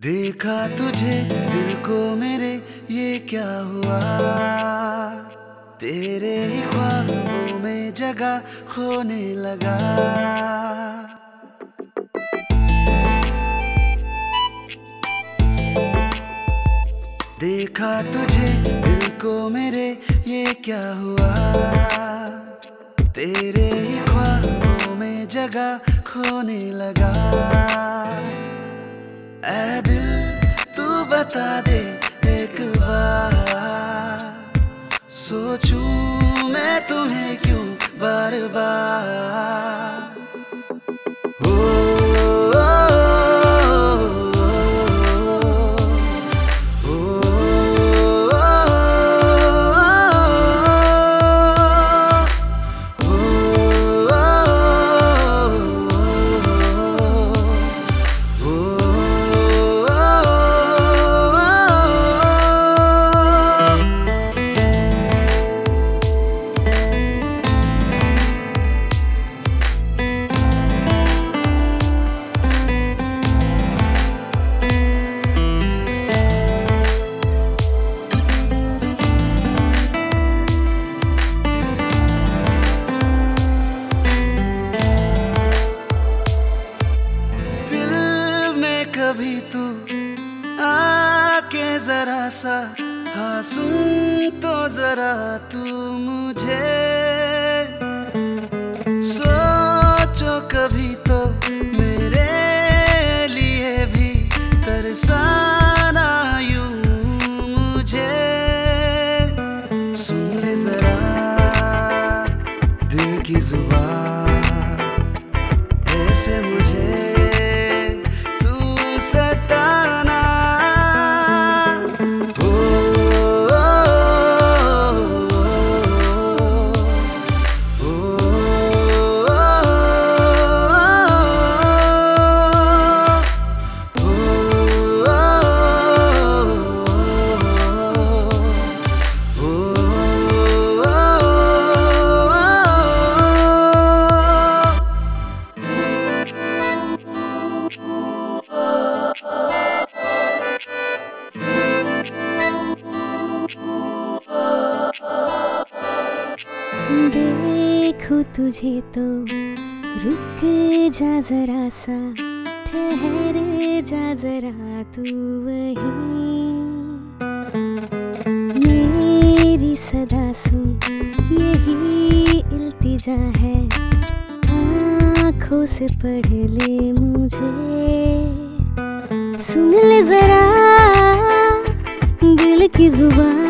देखा तुझे दिल को मेरे ये क्या हुआ, तेरे ही ख्वाबों में जगह खोने लगा। देखा तुझे दिल को मेरे ये क्या हुआ, तेरे ही ख्वाबों में जगह खोने लगा। ऐ दिल तू बता दे एक बार, सोचूं मैं तुम्हें क्यों बार बार। कभी तू आके जरा सा हाँ सुन तो जरा तू मुझे, सोचो कभी तो मेरे लिए भी तरसाना यूं मुझे। सुन ले जरा दिल की जुबान, ऐसे मुझे सताना। देखूं तुझे तो रुक जा जरा सा, ठहर जा जरा तू वहीं। मेरी सदा सुन यही इल्तिजा है, आँखों से पढ़ ले मुझे। सुन ले जरा दिल की जुबान,